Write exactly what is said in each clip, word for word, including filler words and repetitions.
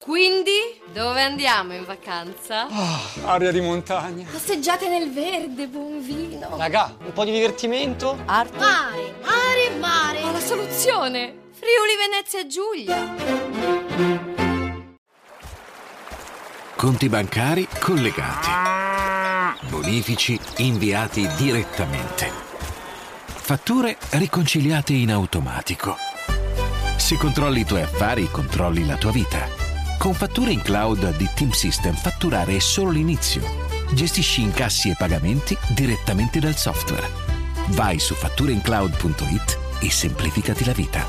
Quindi, dove andiamo in vacanza? Oh, aria di montagna. Passeggiate nel verde, buon vino. Raga, un po' di divertimento? Arte. Mare, mare, mare. Ma la soluzione? Friuli, Venezia Giulia. Conti bancari collegati. Bonifici inviati direttamente. Fatture riconciliate in automatico. Se controlli i tuoi affari, controlli la tua vita. Con fatture in cloud di Team System fatturare è solo l'inizio. Gestisci incassi e pagamenti direttamente dal software. Vai su fattureincloud punto it e semplificati la vita.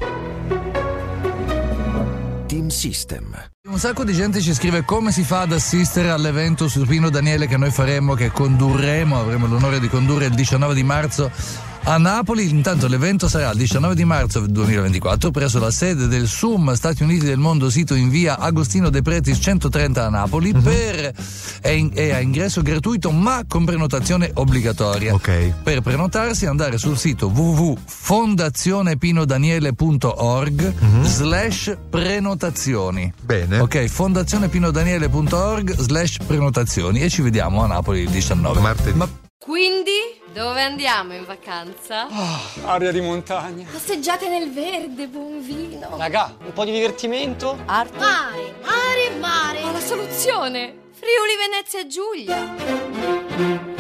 Team System. Un sacco di gente ci scrive come si fa ad assistere all'evento su Pino Daniele che noi faremo, che condurremo, avremo l'onore di condurre il diciannove di marzo a Napoli. Intanto l'evento sarà il diciannove di marzo duemilaventiquattro presso la sede del S U M Stati Uniti del Mondo, sito in via Agostino De Pretis centotrenta a Napoli. Uh-huh. Per è, in, è a ingresso gratuito ma con prenotazione obbligatoria. Ok. Per prenotarsi andare sul sito w w w punto fondazionepinodaniele punto org uh-huh. slash prenotazioni. Bene. Ok, fondazionepinodaniele punto org slash prenotazioni e ci vediamo a Napoli il diciannove. Martedì. Ma Quindi, dove andiamo in vacanza? Oh, aria di montagna. Passeggiate nel verde, buon vino. Raga, un po' di divertimento? Arte. Mare, mare, mare. Ma la soluzione? Friuli, Venezia Giulia.